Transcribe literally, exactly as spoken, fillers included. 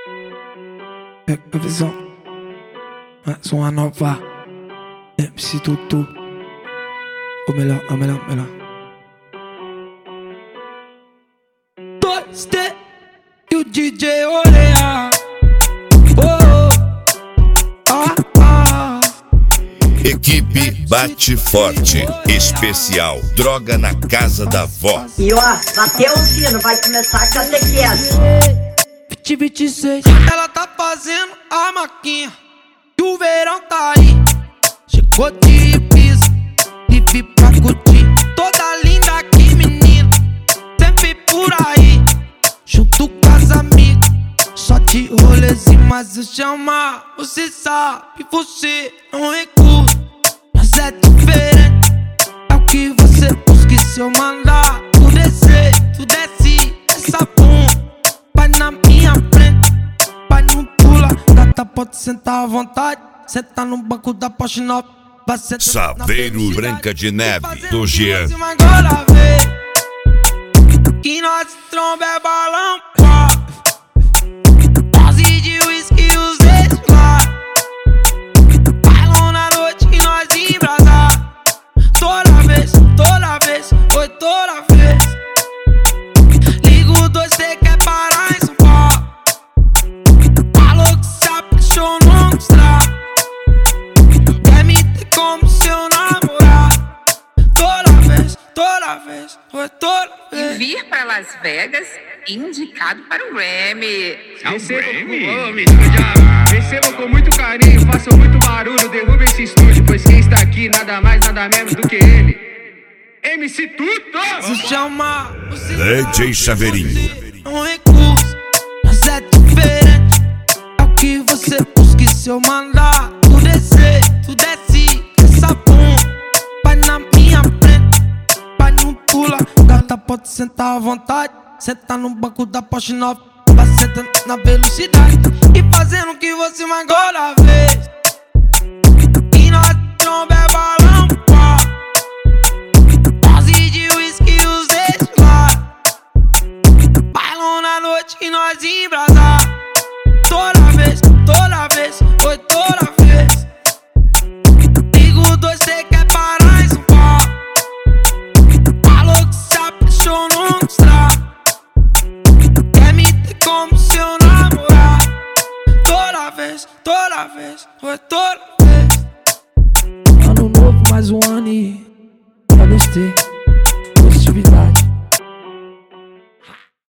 Pega a visão, mais uma nova M C Tutu. O melhor, o melhor, o melhor. dois D e o D J Oreia. Oh, ah, ah. Equipe Bate Forte, especial Droga na Casa da Vó. E ó, bateu o sino, vai começar a catequese. vinte e vinte e seis, ela tá fazendo a maquinha e o verão tá aí. Chegou de Ibiza e vi pra curtir. Toda linda aqui, menina, sempre por aí, junto com as amigas, só de rolezinho. Mas eu chamar, você sabe, você não recusa. Mas é diferente, é o que você busca. E se eu mandar tu descer, tu desce essa bunda, vai na minha frente, vai não pula. Gata, pode sentar à vontade, senta no banco da Porsche nova. Saveiro Branca de Neve, do Jean. Agora vê que nós tromba é balão, pá. Dose de whisky e os ex lá. Bailão na noite e nós embrasar. Toda vez, toda vez, foi toda vez. Ligo dois, cê quer parar em São Paulo. Falou que se apaixonou no estrado. Quer me ter como seu namorado. Toda vez, toda vez, foi toda vez. E vir para Las Vegas, indicado para o Grammy. Recebo com, recebo com muito carinho, façam muito barulho, derruba esse estúdio, pois quem está aqui nada mais, nada menos do que ele, M C Tutu! Se chamar, você D J Saveirinho. não recusa, mas é diferente, é o que você busca. E se eu mandar tu descer, tu desce essa bunda, vai na minha frente, vai não pula. Gata, pode sentar à vontade, senta no banco da Porsche nova, vai sentando na velocidade e fazendo o que você mais gosta vez. E nós tromba é balão, pá. Dose de whisky e os ex lá. Bailão na noite e nós embrasar. Toda vez, toda vez, foi toda vez. Ligo dois, cê quer parar em São Paulo. Falou que se apaixonou no estrado. Quer me ter como seu namorado. Toda vez, toda vez, foi toda vez. Ano novo, mais um ano e pra besteira.